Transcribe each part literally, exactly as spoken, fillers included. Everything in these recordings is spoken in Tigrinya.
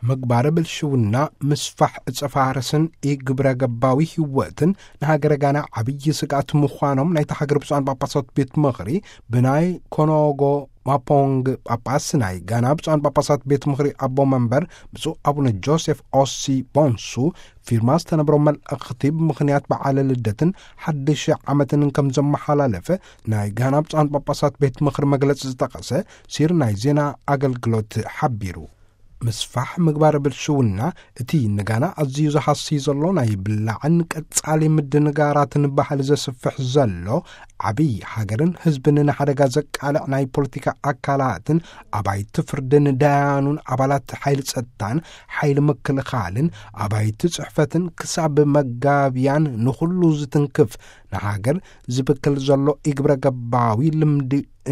ምግባረ ብልሽውና ምስፋሕ እጸፋረስን ኢግብረ ገባዊ ህይወትን ንሃገረጋና ዓብይ ስጋት ምዃኖም ናይ ተሓገር ብፁዓን ጳጳሳት ቤት ምኽሪ ብናይ ኮኖጎ ማፖንግ ጳጳስ ናይ ጋና ብፁዓን ጳጳሳት ቤት ምኽሪ አቦ መንበር ብፁዕ አቡነ ጆሴፍ ኦሲ ቦንሱ ፊርማ ዝተነብሮ መልእኽቲ ብምኽንያት በዓለ ልደትን ሓድሽ ዓመትን ከም ዘመሓላለፈ ናይ ጋና ብፁዓን ጳጳሳት ቤት ምኽሪ መግለፂ ዝጠቐሰ ሲር ናይ ዜና አገልግሎት ሓቢሩ ምስፋሕ ምግባረ ብልሽውና እቲ ንጋና ኣዝዩ ዝሓሲ ዘሎ ናይ ብላዕን ቀጻሊ ምድንጋራትን ባህል ዘስፍሕ ዘሎ ዓብይ ሃገርን ህዝብን ንሓደጋ ዘቃልዕ ናይ ፖለቲካ አካላትን ኣባይቲ ፍርድን ዳያኑን ኣባላት ሓይሊ ጸጥታን ሓይሊ ምክልኻልን ኣባይቲ ጽሕፈትን ክሳብ መጋብያን ንኹሉ ዝትንክፍ ንሃገር ዝብክል ዘሎ ኢግብረ ገባዊ ልምዲ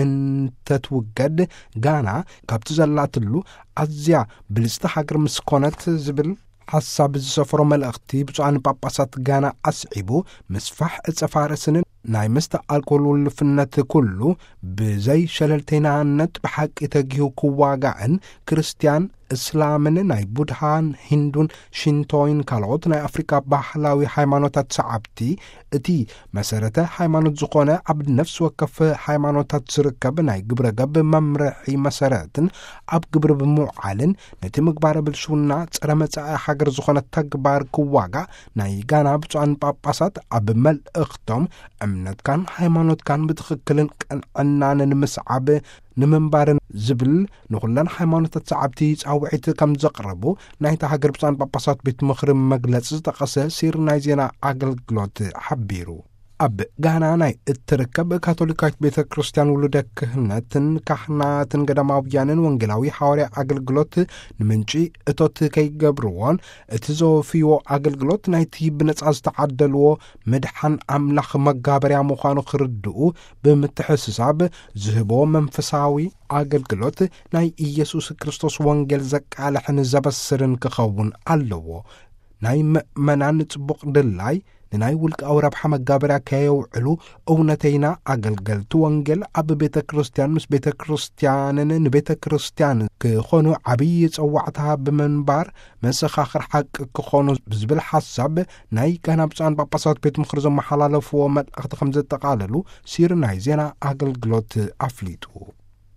እንተትውገድ ጋና ካብቲ ዘላትሉ ኣዝያ ብልጽቲ ሃገር ምስኮነት ዝብል ሓሳብ ዝሰፈሮ መልእኽቲ ብፁዓን ጳጳሳት ጋና ኣስዒቡ ምስፋሕ እጸፋረስንን ናይ መስተ ኣልኮል ውልፍነት ኩሉ ብዘይ ሸለልተይናነት ብሓቂ ተጊሁ ክዋጋዕን ክርስቲያን እስላምን ናይ ቡድሃን ሂንዱን ሽንቶይን ካልኦት ናይ አፍሪካ ባህላዊ ሃይማኖታት ሰዓብቲ እቲ መሰረተ ሃይማኖት ዝኾነ ኣብ ነፍሲ ወከፍ ሃይማኖታት ዝርከብ ናይ ግብረ ገብ መምርሒ መሰረትን ኣብ ግብሪ ብምውዓልን ነቲ ምግባረ ብልሽውና ፀረ መጻኢ ሃገር ዝኾነ ተግባር ክዋጋዕ ናይ ጋና ብፁዓን ጳጳሳት ኣብ መልእኽቶም እምነትካን ሃይማኖትካን ብትኽክልን ቀንዕናንን ምስዓብ ንምንባርን ዝብል ንኹለን ሃይማኖታት ሰዓብቲ ጻውዒት ከም ዘቕረቡ ናይ ተሃገር ብፁዓን ጳጳሳት ቤት ምኽሪ መግለፂ ዝጠቐሰ ሲር ናይ ዜና አገልግሎት ሓቢሩ ኣብ ጋና ናይ እትርከብ ካቶሊካዊት ቤተ ክርስቲያን ውሉደ ክህነትን ካህናትን ገዳማውያንን ወንጌላዊ ሐዋርያ አገልግሎት ንምንጪ እቶት ከይገብርዎን እቲ ዘወፍዮ አገልግሎት ናይቲ ብነጻ ዝተዓደልዎ ምድሓን ኣምላኽ መጋበርያ ምዃኑ ክርድኡ ብምትሕስሳብ ዝህቦ መንፈሳዊ አገልግሎት ናይ ኢየሱስ ክርስቶስ ወንጌል ዘቃልሕን ዘበስርን ክኸውን ኣለዎ ናይ ምእመናን ጽቡቕ ድላይ ንናይ ውልቃዊ ረብሓ መጋበርያ ከየውዕሉ እውነተይና አገልገልቲ ወንጌል ኣብ ቤተ ክርስቲያን ምስ ቤተ ክርስቲያንን ንቤተ ክርስቲያን ክኾኑ ዓብይ ጸዋዕታ ብምንባር መሰኻኽር ሓቂ ክኾኑ ብዝብል ሓሳብ ናይ ጋና ብፁዓን ጳጳሳት ቤት ምኽሪ ዘመሓላለፍዎ መልእኽቲ ከም ዘጠቓለሉ ሲር ናይ ዜና አገልግሎት ኣፍሊጡ